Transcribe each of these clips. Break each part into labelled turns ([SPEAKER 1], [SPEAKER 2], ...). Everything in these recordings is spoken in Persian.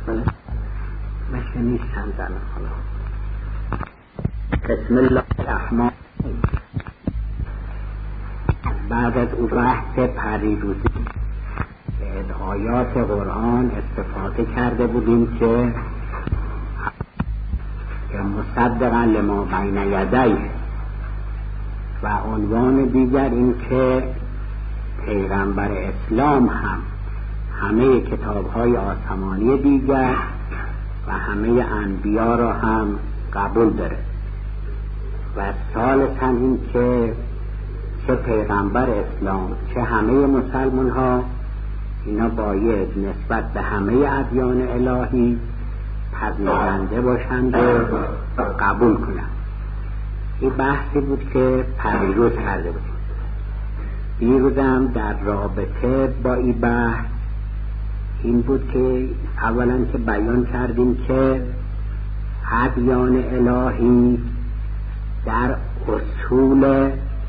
[SPEAKER 1] مثل نیستن در حالا. بسم الله الرحمن. بعد از اون بحث پریروزی از آیات قرآن استفاده کرده بودیم که مصدقا لما بین یدیه و عنوان دیگر این که پیغمبر اسلام هم همه کتاب‌های آسمانی دیگر و همه انبیا را هم قبول داره و ثالثاً این که چه پیغمبر اسلام چه همه مسلمان ها اینا باید نسبت به همه ادیان الهی پذیرنده باشند و قبول کنند. این بحثی بود که پریروز کرده بودیم. دیروز هم در رابطه با این بحث این بود که اولا که بیان کردیم که ادیان الهی در اصول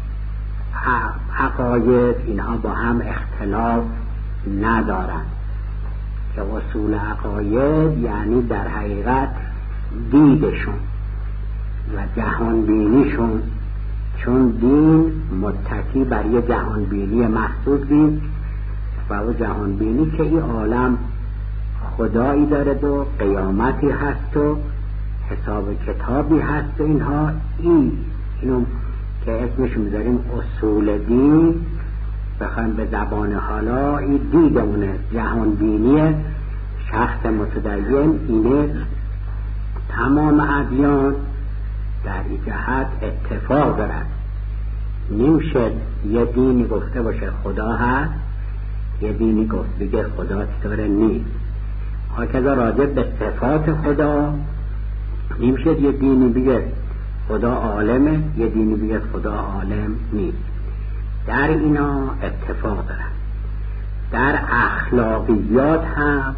[SPEAKER 1] عقاید اینها با هم اختلاف ندارند که اصول عقاید یعنی در حقیقت دیدشون و جهانبینیشون، چون دین متکی بر یه جهانبینی محسوسی و او جهانبینی که این عالم خدایی دارد و قیامتی هست و حساب کتابی هست و اینها اینو که اسمش میذاریم اصول دین، بخوایم به زبان حالا این دیدمونه جهانبینی شخص متدین اینه. تمام ادیان در این جهت اتفاق دارد. نمیشه یه دینی گفته باشه خدا هست، یه دینی گفت بگه خدا چطوره نیست. هاکذا راجع به صفات خدا نمیشه یه دینی بگه خدا عالمه، یه دینی بگه خدا عالم نیست. در اینا اتفاق دارن. در اخلاقیات هم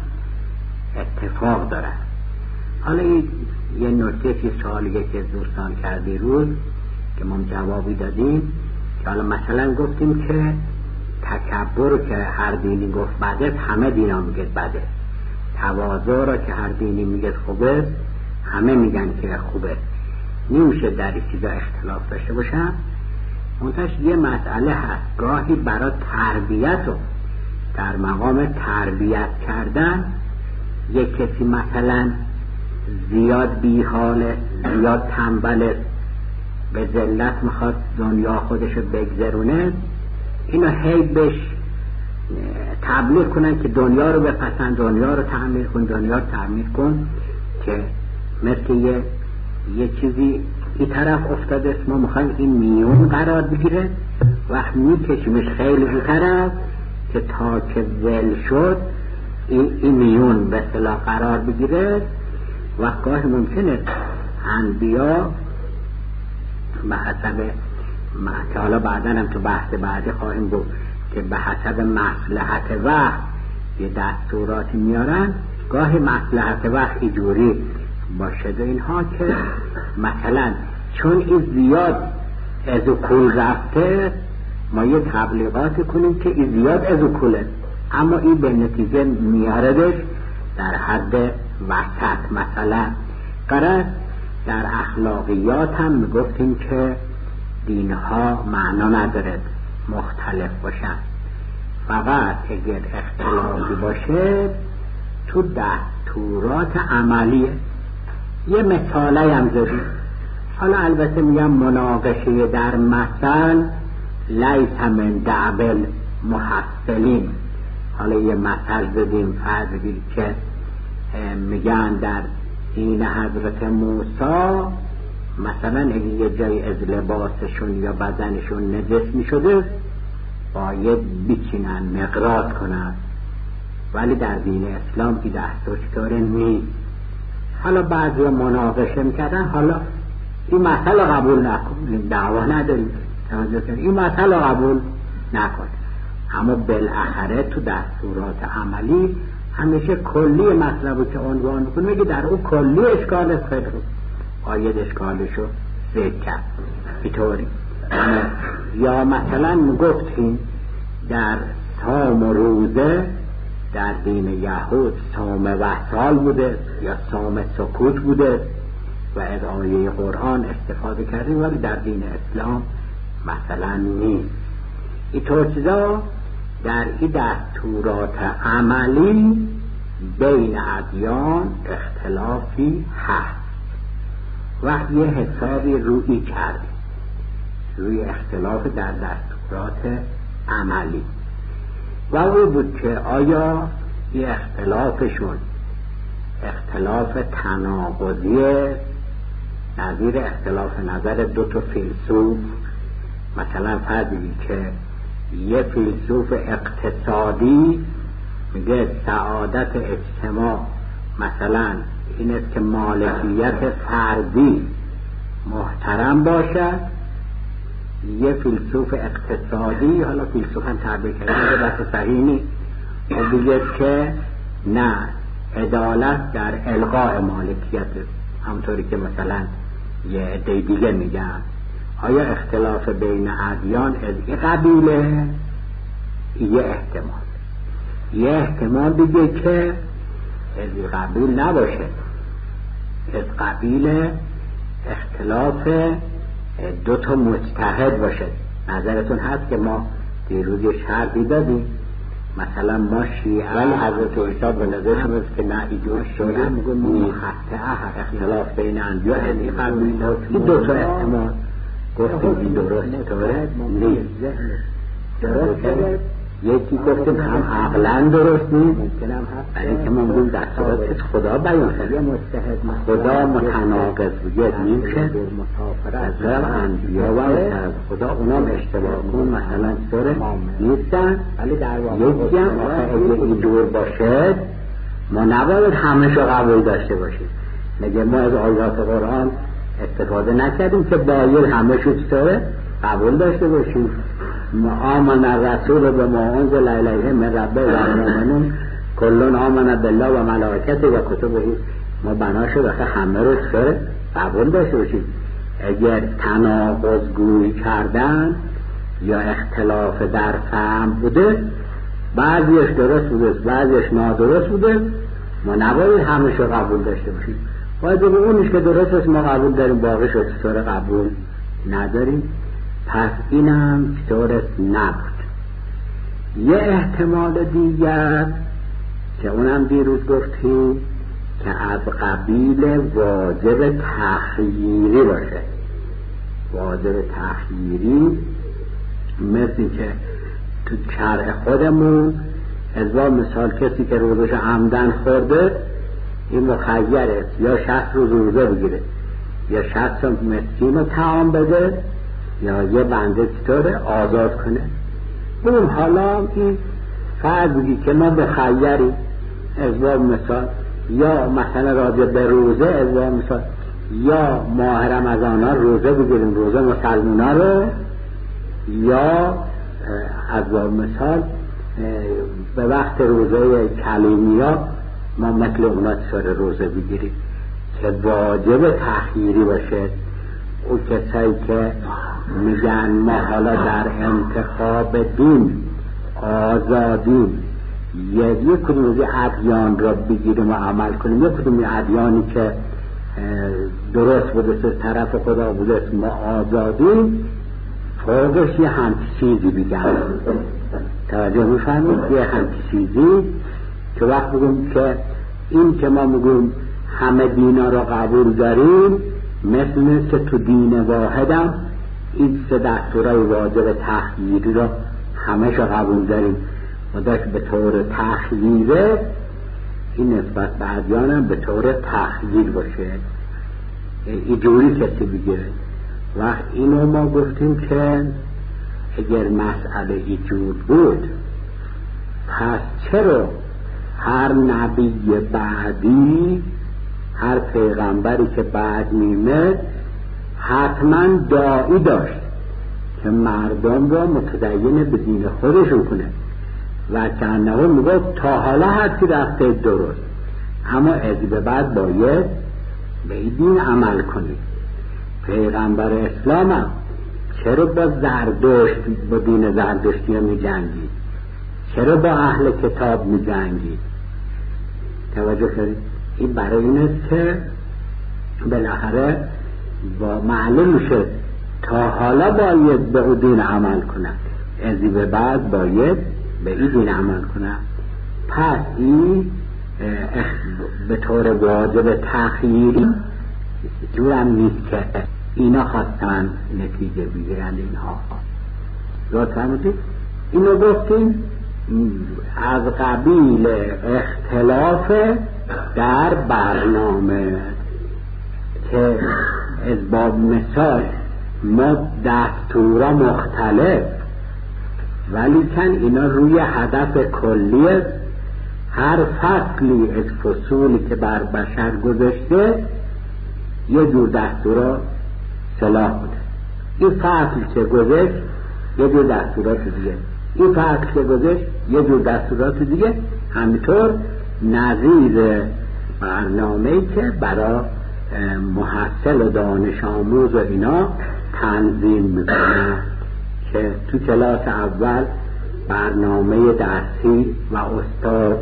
[SPEAKER 1] اتفاق دارن. حالا یه نکته که سوالیه که دوستان کردی روز که ما جوابی دادیم که حالا مثلا گفتیم که تکبر که هر دینی گفت بده، همه دینا میگه بده. تواضع را که هر دینی میگه خوبه، همه میگن که خوبه. نمیشه در این چیزا اختلاف داشته باشن. منتش یه مسئله هست، گاهی برای تربیت و در مقام تربیت کردن یک کسی مثلا زیاد بیحاله، زیاد تنبله، به ذلت میخواد دنیا خودشو بگذرونه، اینو هی بهش تبلیغ کنن که دنیا رو بپسند، دنیا رو تعمیر کن، دنیا رو تعمیر کن، که مثل یه چیزی این طرف افتاده، ما میخوایم این میون قرار بگیره، وقت میکشیمش خیلی این طرف که تا که ول شد این میون به اصطلاح قرار بگیره. وقت گاهی ممکنه انبیا به حسب که حالا بعدا هم تو بحث بعدی خواهیم گفت که به حسب مصلحت وقت یه دستوراتی میارن، گاهی مصلحت وقت اینجوری باشه و اینها که مثلا چون این زیاد از کول رفته ما یه تبلیغاتی کنیم که این زیاد از کوله، اما این به نتیجه میاردش در حد وسط. مثلا قرار در اخلاقیات هم میگفتیم که دینها معنا نداره مختلف باشن، فقط اگر اختلافی باشه تو دستورات عملیه. یه مثالی هم زدیم، حالا البته میگم مناقشه در مثل لیس من دعبل محصلین. حالا یه مثل زدیم فرض بگیر که میگن در دین حضرت موسی مثلا اگه یه جای از لباسشون یا بدنشون نجس میشده باید بچینن، مقراض کنن، ولی در دین اسلام این دستور چطوره نیست. حالا بعضی مناقشه میکردن، حالا این مسئله قبول نکن، دعوا نداریم، این مسئله قبول نکن، اما بالاخره تو دستورات عملی همیشه کلی مطلبو که عنوان میکنه میگه در اون کلی اشکال خیلی آید اشکالشو ذکر کرد اینطوری. یا مثلا میگفتیم در صوم و روزه در دین یهود صوم وصال بوده یا صوم سکوت بوده و از آیه قرآن استفاده کردیم، ولی در دین اسلام مثلا نیست. اینطور چیزا در این دستورات عملی بین ادیان اختلافی هست و یه حسابی روی کردیم روی اختلاف در دستورات عملی و او بود که آیا این اختلافشون اختلاف تناقضی نظیر اختلاف نظر دو تا فیلسوف، مثلا فرضی که یه فیلسوف اقتصادی میگه سعادت اجتماع مثلا این است که مالکیت فردی محترم باشد، یه فیلسوف اقتصادی، حالا فیلسوف هم تعبیر کرده بس صحیح نیست، و بگه که نه، عدالت در الغاء مالکیت، همطوری که مثلا یه عده دیگه میگن. آیا اختلاف بین ادیان از این قبیله؟ یه احتمال دیگه که از این قبیل نباشه، از قبیل اختلاف دو تا مجتهد باشه. نظرتون هست که ما دیروز یه شرطی دادیم، مثلا ما شیعه ولی حضرت عیسی به نظرشون است که نه ایجور شیعه میگه اختلاف بین انبیا از این قبیل. این دو تا احتمال گفتیم این درست طوره نیست. یکی گفتیم هم عقلا درست نیست، برای که ما میگیم دستورات خدا بیان شده، خدا متناقض بگید نمیشه از انبیا و از خدا اونام اشتباه کن مثلا طوره نیستن. یکی هم آخه اگه این دور باشه ما نباید همه شو قبول داشته باشیم. مگه ما از آیات قرآن استفاده نکردیم که باید همه شو طوره قبول داشته باشیم؟ آمن الرسول به ما انزل الیه من ربه و المؤمنون کلون آمن بالله و ملائکته و کتبه. ما بنا شد همه رو طوره قبول داشته باشیم. اگر تناقض گویی کردن یا اختلاف در فهم بوده، بعضیش درست بوده بعضیش نادرست بوده، ما نباید همه رو قبول داشته باشیم. باید به اونش که درست است ما قبول داریم، باقی شد طوره قبول نداریم. پس اینم طورت نبود. یه احتمال دیگر که اونم دیروز گفتیم که از قبیل واجب تخییری باشه. واجب تخییری مثل که تو شرع خودمون از مثال کسی که روزش عمدن خورده این مخیره، یا 60 روز روزه بگیره، یا 60 مسکین رو طعام بده، یا یه بنده چطوره آزاد کنه. اون حالا این فرضی که ما بخیری از مثال، یا مثلا راجع به روزه از مثال، یا ماه رمضان ها روزه بگیریم، روزه مسلمان ها رو، یا از مثال به وقت روزه کلیمی ها ما مثل اونا چطور روزه بگیریم که واجب تخییری باشه. او کسایی که میگن ما حالا در انتخاب دین آزادیم، یک کدوم ادیان را بگیریم و عمل کنیم، یک کدوم ادیانی که درست بوده از طرف خدا بوده ما آزادیم، فوقش یه همچی چیزی بگن. توجه میفهمید؟ یه همچی چیزی که وقت بگیم که این که ما میگیم همه دینا را قبول داریم، مثل که تو دین واحدم این سه دستورای واجب تخییری را همه شا قبول داریم و داشت به طور تخییره این نسبت به ادیانم به طور تخییر باشه، اینجوری کسی بگیره. و اینو ما گفتیم که اگر مسئله اینجور بود، پس چرا هر نبی بعدی، هر پیغمبری که بعد میمد حتما داعی داشت که مردم را متدین به دین خودشون کنه و کنه میگفت تا حالا هرچی رفته درست، اما از به بعد باید به این دین عمل کنید. پیغمبر اسلام هم چرا با زردشت با دین زردشتی می جنگید؟ چرا با اهل کتاب می جنگید؟ توجه کنید، این برای این است که بالاخره با معلوم میشه تا حالا باید به اون دین عمل کنند، از این به بعد باید به این دین عمل کنند. پس این به طور واجب تخییری جورم نیست که اینا خواستن نتیجه بگیرن. اینها را فرمودید اینو گفتیم از قبیل اختلاف در برنامه، که از باب مثال ما دستورا مختلف ولی کن اینا روی هدف کلی، هر فصلی از فصولی که بر بشر گذاشته یه جور دستورا صلاح بوده. این فصل که گذاشت یه جور دستورات دیگه، این فصل که گذاشت یه جور دستورات دیگه، همینطور نظیر برنامه‌ای که برای محصل و دانش آموز و اینا تنظیم میکنه، که تو کلاس اول برنامه درسی و استاد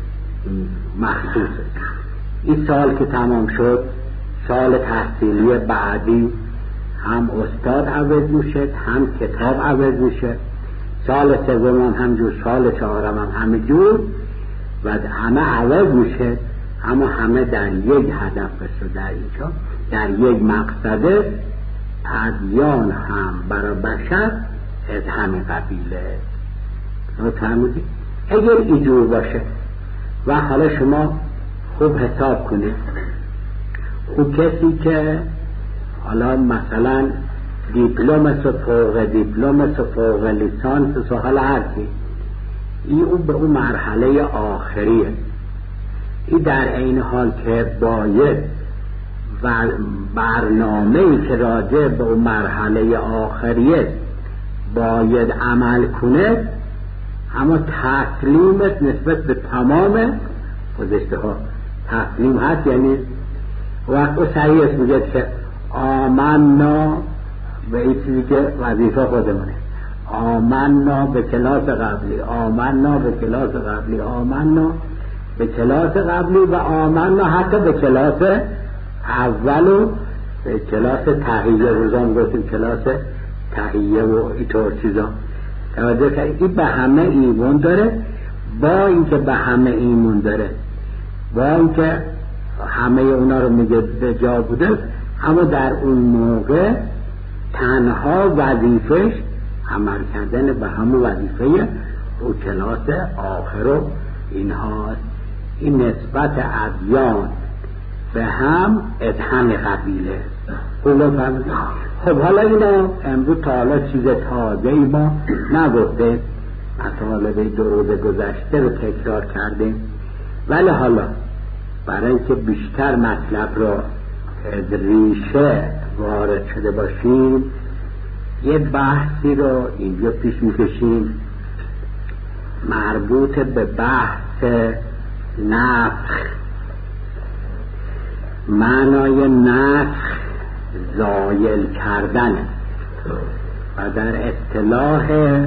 [SPEAKER 1] مخصوصه. این سال که تمام شد، سال تحصیلی بعدی هم استاد عوض میشه، هم کتاب عوض میشه، سال سوم هم همجور، سال چهارم هم همجور و همه عوض میشه، اما همه در یک هدف است، در اینجا در یک مقصده. ادیان هم برای بشر از همین قبیله. فرمودید اگر اینجور باشه و حالا شما خوب حساب کنید، خوب کسی که حالا مثلا دیپلم است و فوق دیپلم است و فوق لیسانس است و حالا هرچی، این او به اون مرحله آخریه. این در این حال که باید و برنامه‌ای که راجع به اون مرحله آخریه باید عمل کنه، اما تسلیمت نسبت به تمام گذشته ها تسلیم هست. یعنی وقت صحیح است میگه که آمنا به این چیزی که وظیفه خودمونه، آمنا به کلاس قبلی، آمنا به کلاس قبلی، آمنا به کلاس قبلی و آمنا حتی به کلاس اول و به کلاس تحییه. روزان گفتیم کلاس تحییه و اینطور چیزا. توجه کنید این به همه ایمون داره، با اینکه به همه ایمون داره، با اینکه همه اونا رو میگه به جا بوده، اما در اون موقع تنها وظیفش عمل کردن به همون وظیفه او کلاس آخر و اینهاست. این نسبت ادیان به هم از همه قبیله. خب حالا اینا امروز تا حالا چیز تازه‌ای ما نگفته، مطالب دو روز گذشته رو تکرار کردیم، ولی حالا برای اینکه بیشتر مطلب رو از ریشه وارد شده باشیم، یه بحثی رو اینجا پیش میکشیم مربوط به بحث نفخ. معنای نفخ زایل کردن و در اصطلاح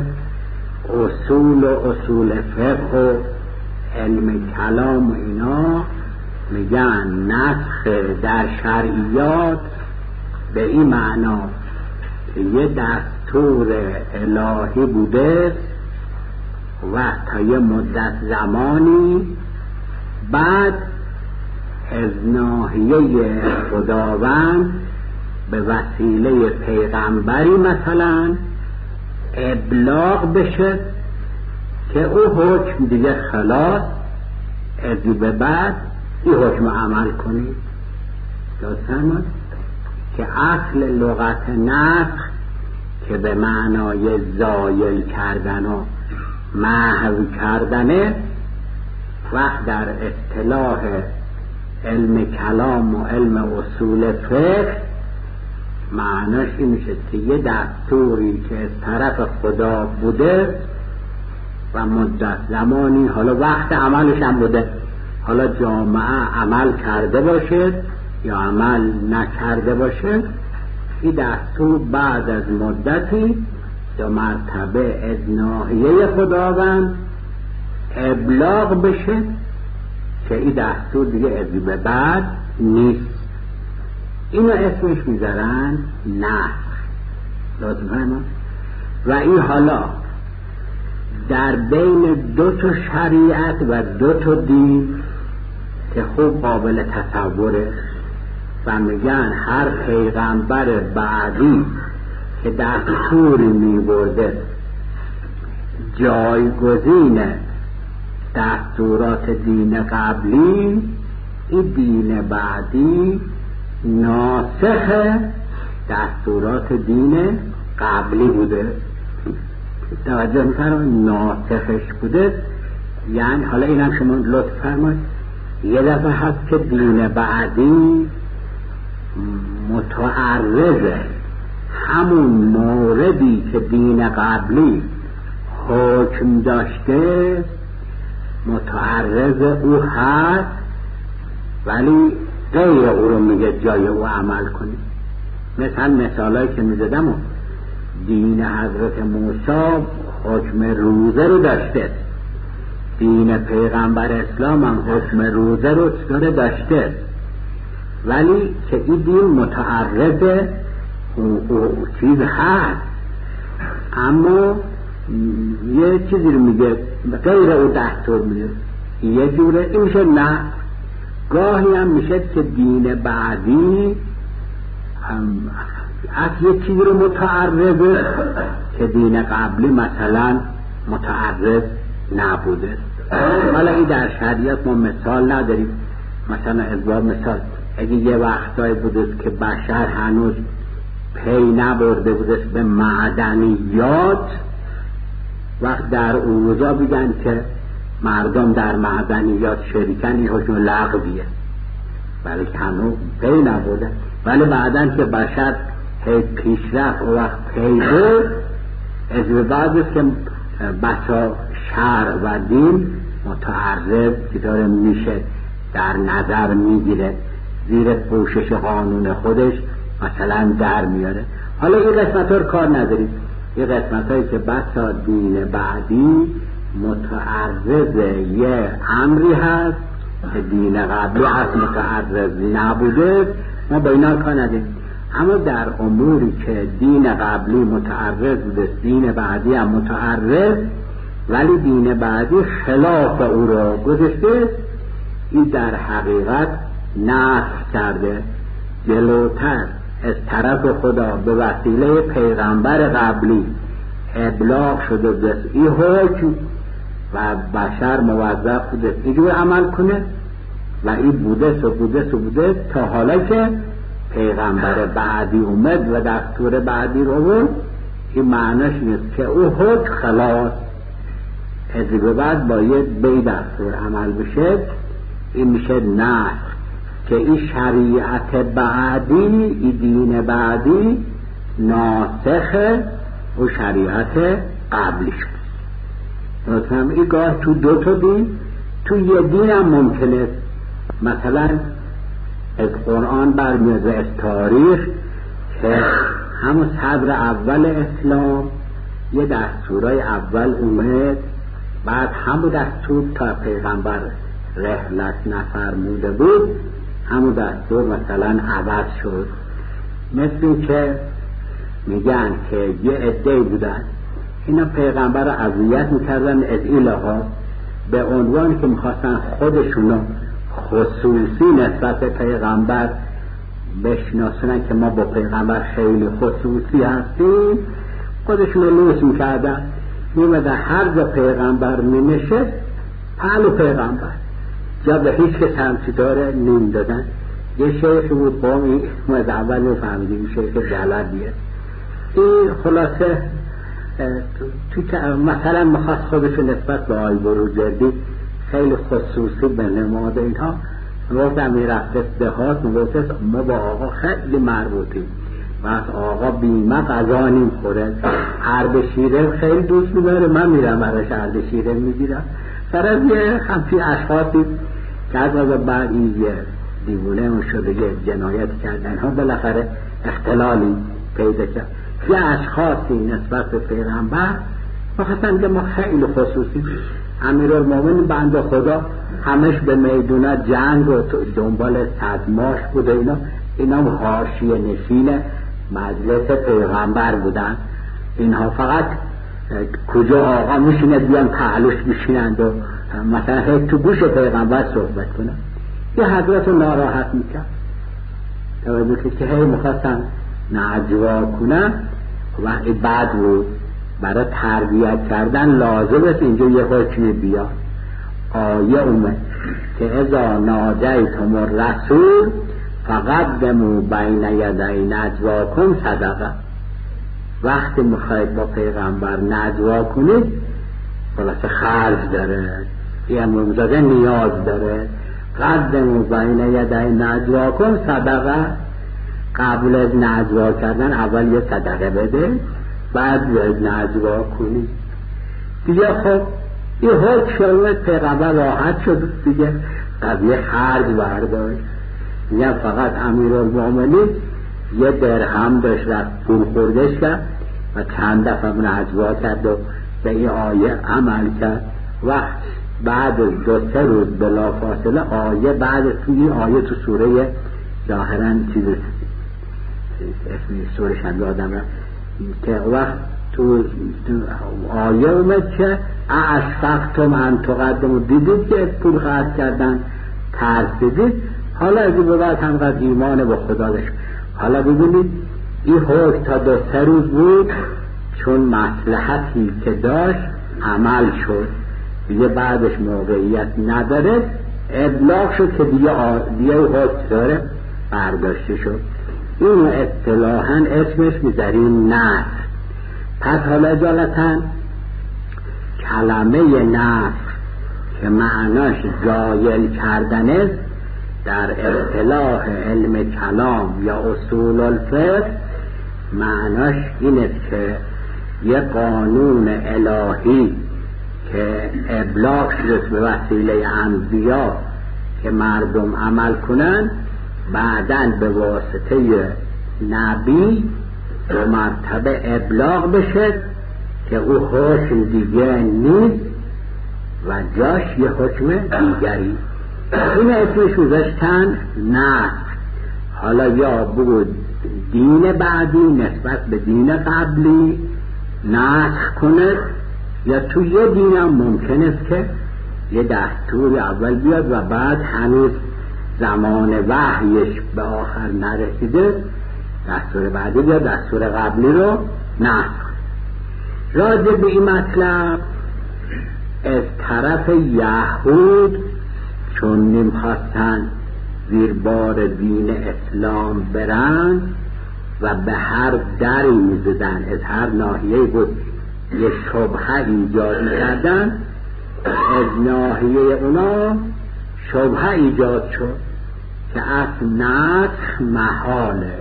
[SPEAKER 1] اصول فقه و علم کلام و اینا میگن نفخ در شرعیات به این معنا که یه دستور الهی بوده و تا یه مدت زمانی بعد از ناحیه خداوند به وسیله پیغمبری مثلا ابلاغ بشه که او حکم دیگه خلاص، از این به بعد این حکم عمل کنید. داستان که اصل لغت نفخ که به معنای زایل کردن و محو کردنه، وقت در اصطلاح علم کلام و علم اصول فقه معناش این میشه که یه دستوری که از طرف خدا بوده و مدت زمانی، حالا وقت عملش هم بوده، حالا جامعه عمل کرده باشه یا عمل نکرده باشه، این دستور بعد از مدتی دو مرتبه از ناحیه خداوند ابلاغ بشه که این دستور دیگه از به بعد نیست. اینو اسمش میذارن نسخ. لطفاً و این حالا در بین دو تا شریعت و دو تا دین که خوب قابل تصوره و میگن هر پیغمبر بعدی که دستوری میبرده جایگزین دستورات دین قبلی، این دین بعدی ناسخ دستورات دین قبلی بوده. توجه میکنم ناسخش بوده، یعنی حالا اینم شما لطف فرمایید یه دفعه هست که دین بعدی متعرضه همون موردی که دین قبلی حکم داشته متعرض او هست، ولی غیر او رو میگه جای او عمل کنی. مثالایی که میزدم دین حضرت موسی حکم روزه رو داشته، دین پیغمبر اسلام هم حکم روزه رو داشته، ولی که این دین متعرض او چیز هست، اما یه چیزی رو میگه غیر او دستور میگه، یه جوره این میشه. نه، گاهی هم میشه که دین بعدی از یه چیزی رو متعرضه که دین قبلی مثلا متعرض نبوده. حالا این در شریعت ما مثال نداریم، مثلا ازباب مثال اگه یه وقتایی بوده که بشر هنوز پی نبرده بوده به معدنیات، وقت در اون روزا بگن که مردم در معدنیات شریکن، این حکم لغویه، ولی که هنوز پی نبوده. ولی بعدن که بشر پیشرفت و وقت پی بود، از به بعد است که بسا شرع و دین متعرض که داره میشه در نظر میگیره، زیر پوشش قانون خودش مثلا در میاره. حالا این قسمت ها رو کار نداریم، این قسمت هایی که بسا دین بعدی متعرض یه امری هست که دین قبلی از متعرض نبوده، ما با اینا کار نداریم. اما در اموری که دین قبلی متعرض بوده، دین بعدی هم متعرض، ولی دین بعدی خلاف او را گذاشته، این در حقیقت نسخ کرده، جلوتر از طرف خدا به وسیله پیغمبر قبلی ابلاغ شده بوده این حکم و بشر موظف بوده اینجور عمل کنه، و این بوده تا حالا که پیغمبر بعدی اومد و دستور بعدی رو بود. این معنیش نیست که او حکم خلاص از به بعد باید به دستور عمل بشه. این میشه نه که این شریعت بعدی، این دین بعدی ناسخ و شریعت قبلی شد. مثلا این گاه تو دو تا دین، تو یه دین هم ممکنه مثلا از قرآن برمیاد و از تاریخ که همون صدر اول اسلام یه دستورای اول اومد، بعد همون دستور تا پیغمبر رحلت نفرموده بود همون دستور مثلا عوض شد. مثل که میگن که یه عده‌ای بودن اینا پیغمبر رو اذیت میکردن از این لحاظ به عنوان که میخواستن خودشونو خصوصی نسبت به پیغمبر بشناسونن که ما با پیغمبر خیلی خصوصی هستیم، خودشونو لوس میکردن، میمدن هر جا پیغمبر مینشه پهلو پیغمبر، جا به هیچ که همچی داره نیم دادن. یه شیخ بود با این از اول میفهمیدیم شیخ جلبیه، این خلاصه مثلا مخواست خودشو نسبت به آی بروجردی خیلی خصوصی به نماد اینها گفتم میرفته دهات، میگفت ما با آقا خیلی مربوطیم و از آقا بیمه غذا نمیخوره، عرب شیره خیلی دوست میداره، من میرم براش عرب شیره میگیرم. سر از یه همچین اشخاصی که از بعد این یه دیوونه اون شده یه جنایت کردن ها بالاخره اختلالی پیدا کرد، یه اشخاصی نسبت به پیغمبر بخواستن که ما خیلی خصوصی امیرالمومنین بنده خدا همش به میدونه جنگ و دنبال صدماش بود و اینا حاشیه نشین مجلس پیغمبر بودن. اینها فقط کجا آقا میشینه بیان پهلوش بشینند و مثلا هیچ تو گوش پیغمبر صحبت کنن. یه حضرت رو ناراحت میکرد توجه که هی مخواستن نجوا کنن و این بد بود. برای تربیت کردن لازم است اینجا یه حکمی بیاد. آیه اومد که اذا ناجیتم الرسول فقدموا بین یدی نجواکم صدقه. وقتی میخواید با پیغمبر نجوا کنید خلاص خرج داره، یه امامزاده نیاز داره، قدموا بین یدی نجواکم صدقه. قبل از نجوا کردن اول یه صدقه بده بعد بیاید نجوا کنید دیگه. خب این حکم شد پیغمبر راحت شد دیگه، قضیه خرج برداشت. میگن فقط امیرالمومنین یه درهم داشت رفت پول خوردش کرد و چند دفعه نجوا کرد و به این آیه عمل کرد. وقت بعد 2-3 روز بلا فاصله آیه بعد این آیه تو سوره ظاهرا چیز اسمی سورش هم یادم رفت که وقت تو آیه اومد که اشفقتم ان تقدموا، دیدید که پول خرج کردن ترسیدید. حالا از این بعد هم قد ایمان به خدا داشت. حالا ببینید این حکم تا 2-3 روز بود چون مصلحتی که داشت عمل شد دیگه، بعدش موقعیت نداره ابلاغ شد که دیگه حکم داره برداشته شد. این اصطلاحاً اسمش میذاریم نسخ. پس حالا اجالتا کلمه نسخ که معناش زایل کردن است در اصطلاح علم کلام یا اصول الفقه معناش این است که یه قانون الهی که ابلاغ شده به وسیله انبیا که مردم عمل کنن بعداً به واسطه نبی 2 مرتبه ابلاغ بشه که او حکم دیگه نیست و جاش یه حکم دیگری. این اسمش گذاشتن نسخ. حالا یا بود دین بعدی نسبت به دین قبلی نسخ کنه، یا تو یه دین هم ممکن است که یه دستور اول بیاد و بعد هنوز زمان وحیش به آخر نرسیده دستور بعدی بیاد دستور قبلی رو نسخ. راجع به این مطلب از طرف یهود چون نمیخواستن زیر بار دین اسلام برن و به هر دری میزدن، از هر ناحیه بود یه شبهه ایجاد کردن، از ناحیه اونا شبهه ایجاد شد که اصل نسخ محاله،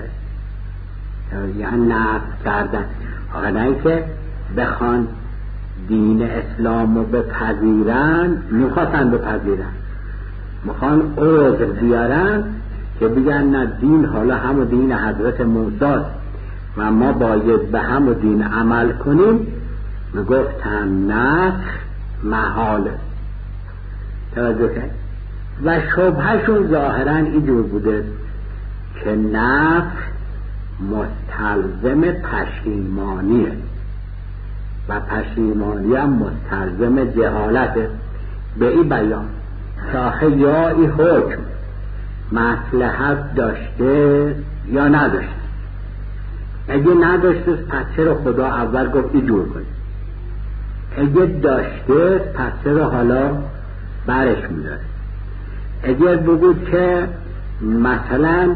[SPEAKER 1] یعنی نسخ کردن. آقا نه که بخوان دین اسلام رو بپذیرن، میخواستن بپذیرن، میخوان عذر بیارن که بگن نه دین حالا همون دین حضرت موسی و ما باید به همون دین عمل کنیم. میگفتن نسخ محاله. توجه کرد؟ و شبهشون ظاهرا اینجور بوده که نسخ مستلزم پشیمانیه و پشیمانی هم مستلزم جهالته. به این بیان شاخه یا این حکم مصلحت داشته یا نداشته. اگه نداشته پس چرا خدا اول گفت ای جور کنید؟ اگه داشته پس چرا حالا برش میداره؟ اگر بگود که مثلا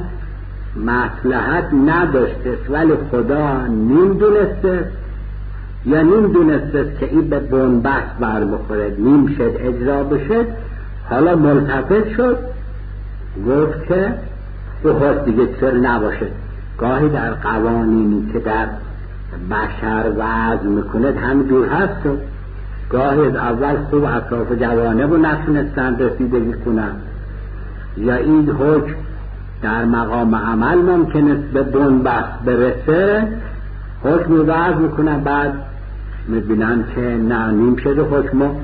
[SPEAKER 1] مصلحت نداشته ولی خدا نمیدونسته یا نمیدونسته که این به بنبست بر بخوره نیم شد اجرا بشه، حالا ملتفت شد گفت که او خود دیگه سر نباشه. گاهی در قوانینی که در بشر وضع میکنه همینجور هست و گاهی از اول خوب اطراف جوانب رو نتونستن رسیدگی کنن، یا این حکم در مقام عمل ممکنه به بنبست برسه، حکم وضع میکنن بعد میبینن که نه نیم شده حکم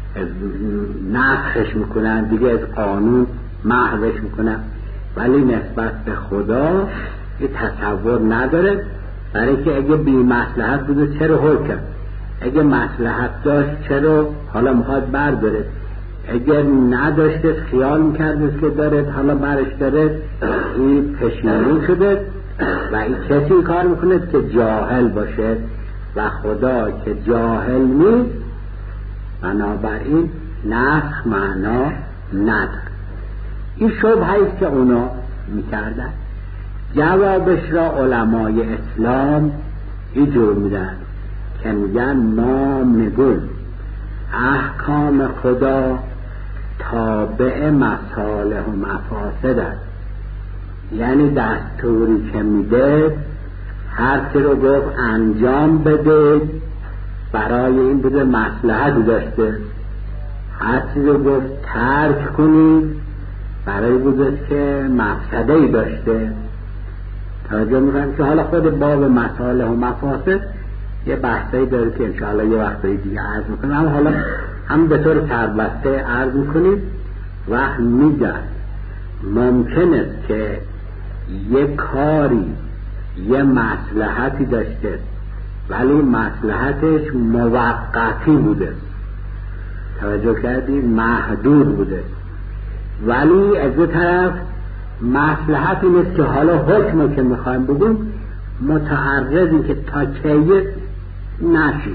[SPEAKER 1] نسخش میکنن، دیگه از قانون محوش میکنن، ولی نسبت به خدا یه تصور نداره. برای که اگه بی مصلحت بوده چرا حکم، اگه مصلحت داشت چرا حالا میخواد برداره، اگر نداشته خیال میکرده که داره حالا برش داره، این پشیمون شده. و این کسی کار میکنه که جاهل باشه و خدا که جاهل نیست، بنابراین نسخ معنا نداره. این شبهه‌ای که اونا میکردن، جوابش را علمای اسلام اینجور میدن که میگن ما میگویم احکام خدا تابع مصالح و مفاسد است، یعنی دستوری که میده هر چی رو گفت انجام بده برای این بوده مصلحت داشته، هر چی رو گفت ترک کنید برای بوده که مفسده‌ای داشته. توجه میکنم که حالا خود باب مصالح و مفاسد یه بحثایی داره که انشاءالله یه وقتایی دیگه عرض میکنم، اما حالا هم به طور سربسته عرض میکنیم. و میگن ممکن است که یه کاری یه مصلحتی داشته ولی مصلحتش موقتی بوده، توجه کردی، محدود بوده، ولی از یه طرف مصلحت این است که حالا حکم که میخوایم بگیم متعرضی که تا کیه نشی،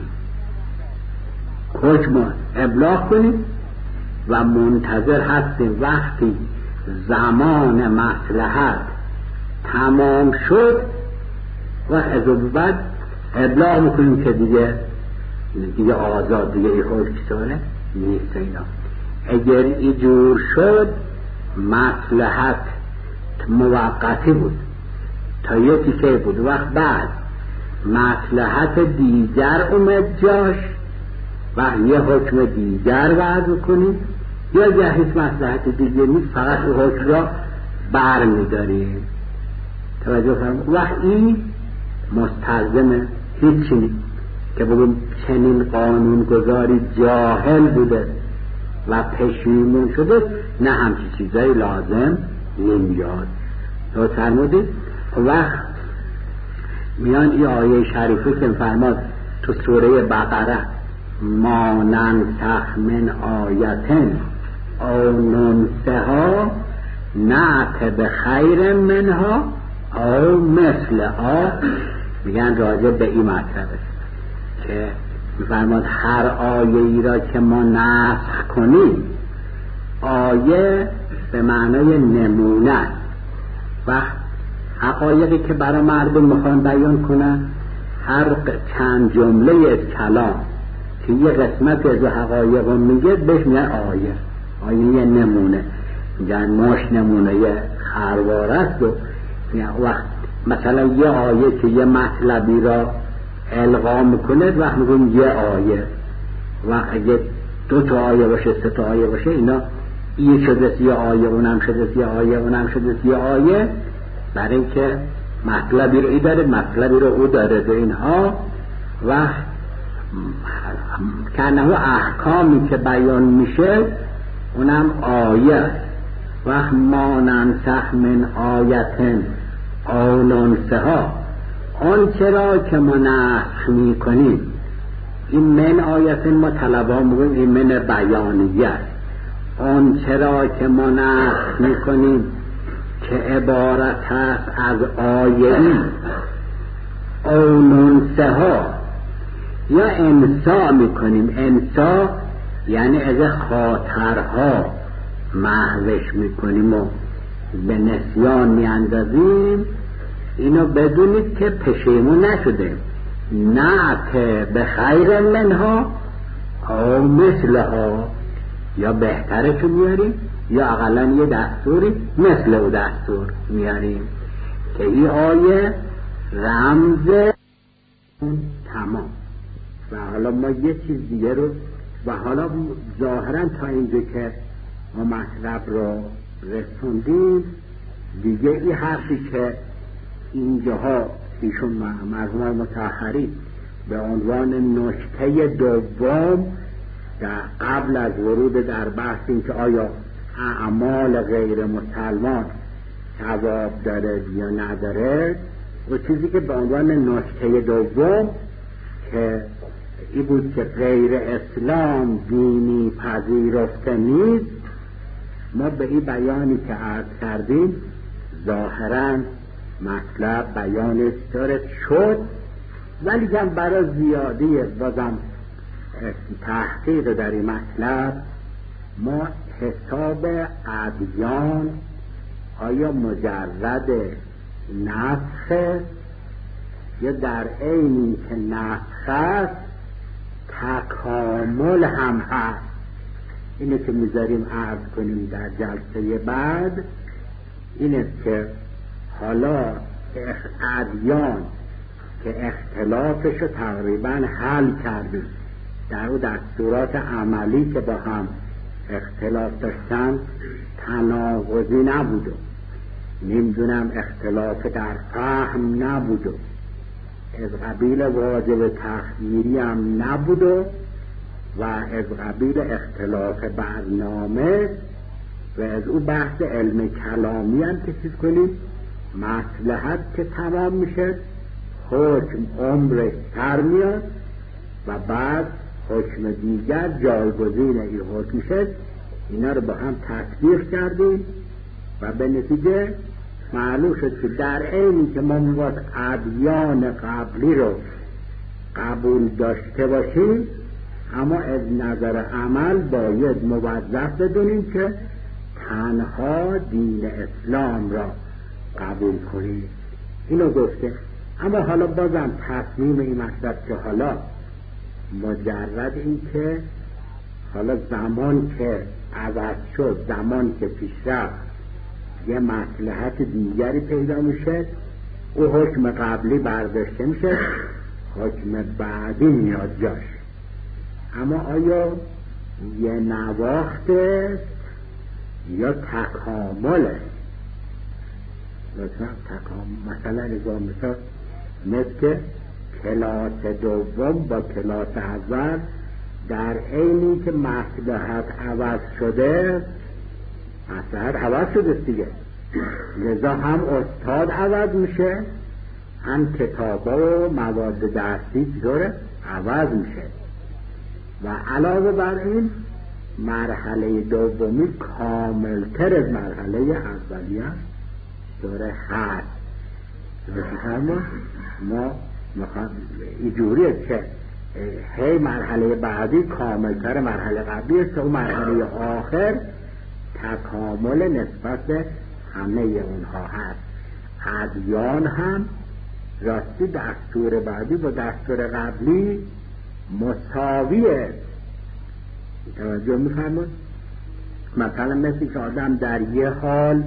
[SPEAKER 1] حکم ابلاغ کنیم و منتظر هستیم وقتی زمان مصلحت تمام شد و از بعد ابلاغ میکنیم که دیگه آزاد، دیگه این حکم ساله نیست. اینا اگر اینجور شد مصلحت موقتی بود تا یه تیکه بود، وقت بعد مصلحت دیگر اومد جاش و یه حکم دیگر وضع کنیم، یا هیچ مصلحت دیگه نیست، فقط این حکم را بر میداریم. توجه فرمایید. وقت این مستلزم هیچی نیست که بگیم چنین قانونگذاری جاهل بوده و پشیمون شده، نه همچی چیزایی لازم نمیاد. تو فرمودید وقت میان این آیه شریفه که فرماد تو سوره بقره ما ننسخ من آیتن او ننسها نأت بخیر منها او مثلها، میگن راجع به این مطلبه که میفرماد هر آیه ای را که ما نسخ کنیم، آیه به معنای نمونه و حقایقی که برای مردم میخوان بیان کنن، هر چند جمله از کلام که یه قسمت از حقایق رو میگه بهش میگن آیه. آیه یه نمونه، میگن ماش نمونه یه خروار است و وقت مثلا یه آیه که یه مطلبی را القا میکنه وقت میگن یه آیه، و اگه 2 آیه باشه 3 آیه باشه اینا این شده یه آیه، اونم شده یه آیه، اونم شده یه آیه، برای اینکه مطلبی رو ای داره مطلبی رو او داره و اینها، و کنه احکامی که بیان میشه اونم آیه. و ما ننسخ من آیتن او ننسها، آن چرا که ما نسخ میکنیم، این من آیتن ما طلبا میگویم این من بیانیه است، آن چرا که ما نسخ میکنیم که عبارت است از آیه‌ای او ننسها، یا انسا میکنیم. انسا یعنی از خاطرها محوش میکنیم و به نسیان میاندازیم، اینو بدونید که پشیمون نشده، نعت به خیر منها او مثلها، یا بهترشو میاریم یا اقلا یه دستوری مثل او دستور میاریم که این آیه رمز تمام. و حالا ما یه چیز دیگه رو، و حالا ظاهرا تا اینجا که ما مطلب رو رسوندیم دیگه این حرفی که اینجاها ایشون مرحوم مطهری به عنوان نکته دوم قبل از ورود در بحث این که آیا اعمال غیر مسلمان ثواب داره یا نداره، و چیزی که به عنوان نکته دوم که این بود که غیر اسلام دینی پذیرفته نیست، ما به این بیانی که عرض کردیم ظاهراً مطلب بیانش داره شد، ولی هم برای زیادی بازم تحقیق در این مطلب ما حساب ادیان آیا مجرد نسخ یا در عین که نسخ است تکامل هم هست، اینه که میذاریم عرض کنیم در جلسه بعد. اینه که حالا ادیان که اختلافش رو تقریبا حل کردیم، در اون دستورات عملی که با هم اختلاف داشتن تناقضی نبود و نمیدونم اختلاف در فهم نبود و از قبیل واجب تخییری هم نبود و از قبیل اختلاف برنامه و از او بحث علم کلامی هم که چیز کنیم مصلحت که تمام میشه حکم عمرش تر میاد و بعد حکم دیگر جایگزین این حکم شد. اینا رو با هم تطبیق کردیم و به نتیجه معلوم شد که در عینی که ما میباید ادیان قبلی رو قبول داشته باشیم، اما از نظر عمل باید موظف بدونیم که تنها دین اسلام را قبول کنیم. اینو گفته. اما حالا بازم تصمیم این مطلب که حالا مجرد این که حالا زمان که عوض شد، زمان که پیش رفت، یه مصلحت دیگری پیدا میشه، او حکم قبلی برداشته میشه، حکم بعدی میاد جاش. اما آیا یه نواخته یا تکامله؟ مثلا مثل کلاس دوم با کلاس اول در عینی که مصلحت عوض شده، مصلحت عوض شده دیگه، لذا هم استاد عوض میشه، هم کتابا و مواد درسی چطوره عوض میشه. و علاوه بر این مرحله دومی کاملتر از مرحله اولیه داره هست. ما میخوام اینجوریه که هی مرحله بعدی کاملتر مرحله قبلی است، اون مرحله آخر تکامل نسبت به همه اونها هست. ادیان هم راستی دستور بعدی با دستور قبلی مساویه. توجه میفرمون؟ مثلا مثل که آدم در یه حال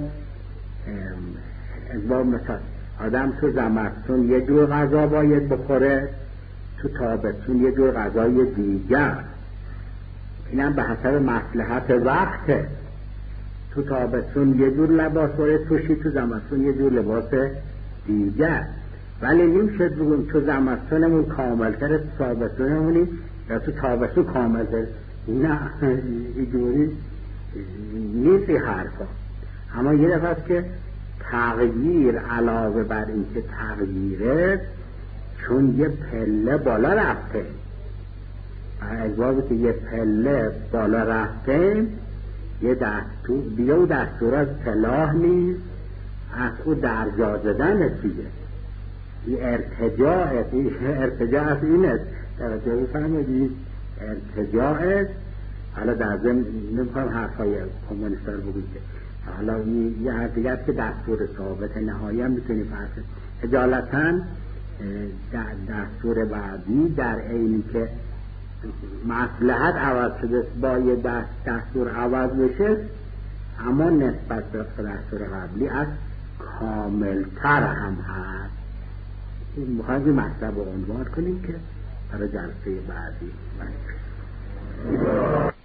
[SPEAKER 1] مثلا آدم تو زمستون یه جور غذا باید بخوره، تو تابستون یه جور غذای دیگر. اینم به حسب مصلحت وقته. تو تابستون یه جور لباس باید پوشی، تو زمستون یه جور لباس دیگر. ولی نمیشه بگیم تو زمستونمون کاملتر، تو تابستونمونی یا تو تابستون کاملتر. نه، اینجوری نیستی حرفا. اما یه دفعه است که تغییر علاوه بر این که تغییره، چون یه پله بالا رفته، از بابی که یه پله بالا رفته، یه دستور دیگه، او دستور از صلاح نیست، از او درجا زدن دیگه، این ارتجاع از این است. توجه بفرمایید، ارتجاع است. حالا در ضمن نمیخوام حرفای کمونیست‌ها رو بگوید، حالا یه حرف دیگه است که دستور ثابت نهایی هم میتونی فرض. اجالتاً در دستور بعدی در عینی که مصلحت عوض شده با یه دستور عوض بشه، اما نسبت به دستور قبلی از کاملتر هم هست. میخوایم این مطلب رو عنوان کنیم که برای جلسه بعدی